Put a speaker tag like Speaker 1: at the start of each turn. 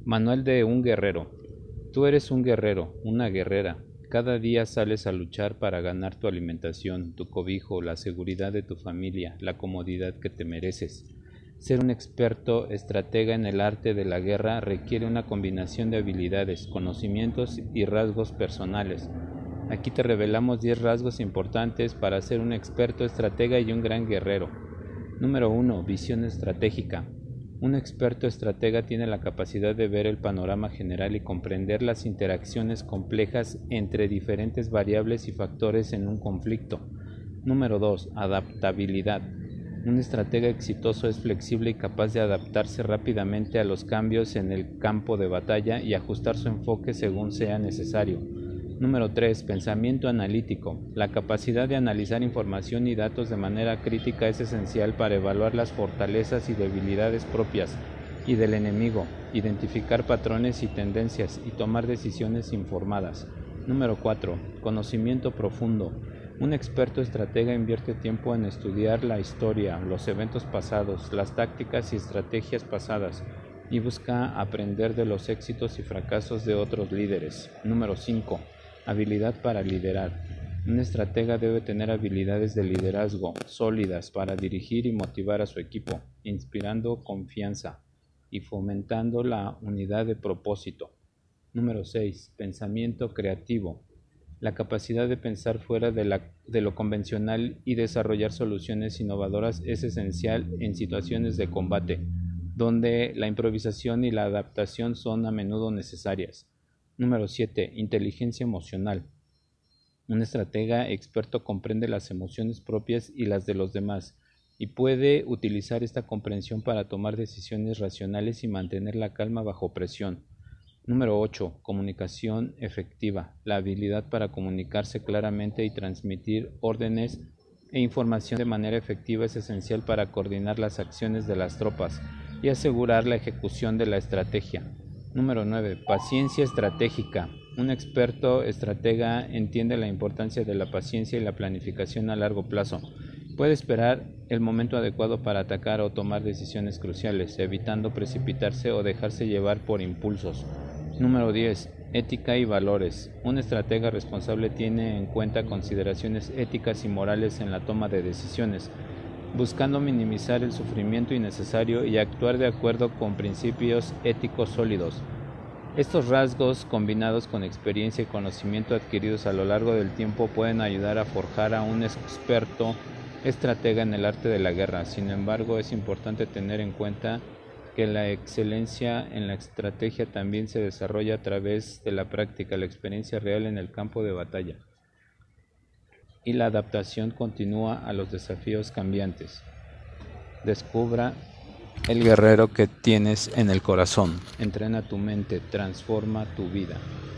Speaker 1: Manual de un guerrero. Tú eres un guerrero, una guerrera. Cada día sales a luchar para ganar tu alimentación, tu cobijo, la seguridad de tu familia, la comodidad que te mereces. Ser un experto estratega en el arte de la guerra requiere una combinación de habilidades, conocimientos y rasgos personales. Aquí te revelamos 10 rasgos importantes para ser un experto estratega y un gran guerrero. Número 1. Visión estratégica. Un experto estratega tiene la capacidad de ver el panorama general y comprender las interacciones complejas entre diferentes variables y factores en un conflicto. Número 2. Adaptabilidad. Un estratega exitoso es flexible y capaz de adaptarse rápidamente a los cambios en el campo de batalla y ajustar su enfoque según sea necesario. Número 3. Pensamiento analítico. La capacidad de analizar información y datos de manera crítica es esencial para evaluar las fortalezas y debilidades propias y del enemigo, identificar patrones y tendencias y tomar decisiones informadas. Número 4. Conocimiento profundo. Un experto estratega invierte tiempo en estudiar la historia, los eventos pasados, las tácticas y estrategias pasadas y busca aprender de los éxitos y fracasos de otros líderes. Número 5. Habilidad para liderar. Un estratega debe tener habilidades de liderazgo sólidas para dirigir y motivar a su equipo, inspirando confianza y fomentando la unidad de propósito. Número 6. Pensamiento creativo. La capacidad de pensar fuera de lo convencional y desarrollar soluciones innovadoras es esencial en situaciones de combate, donde la improvisación y la adaptación son a menudo necesarias. Número 7. Inteligencia emocional. Un estratega experto comprende las emociones propias y las de los demás, y puede utilizar esta comprensión para tomar decisiones racionales y mantener la calma bajo presión. Número 8. Comunicación efectiva. La habilidad para comunicarse claramente y transmitir órdenes e información de manera efectiva es esencial para coordinar las acciones de las tropas y asegurar la ejecución de la estrategia. Número 9. Paciencia estratégica. Un experto estratega entiende la importancia de la paciencia y la planificación a largo plazo. Puede esperar el momento adecuado para atacar o tomar decisiones cruciales, evitando precipitarse o dejarse llevar por impulsos. Número 10. Ética y valores. Un estratega responsable tiene en cuenta consideraciones éticas y morales en la toma de decisiones, buscando minimizar el sufrimiento innecesario y actuar de acuerdo con principios éticos sólidos. Estos rasgos, combinados con experiencia y conocimiento adquiridos a lo largo del tiempo, pueden ayudar a forjar a un experto estratega en el arte de la guerra. Sin embargo, es importante tener en cuenta que la excelencia en la estrategia también se desarrolla a través de la práctica, la experiencia real en el campo de batalla y la adaptación continua a los desafíos cambiantes. Descubra el guerrero que tienes en el corazón. Entrena tu mente, transforma tu vida.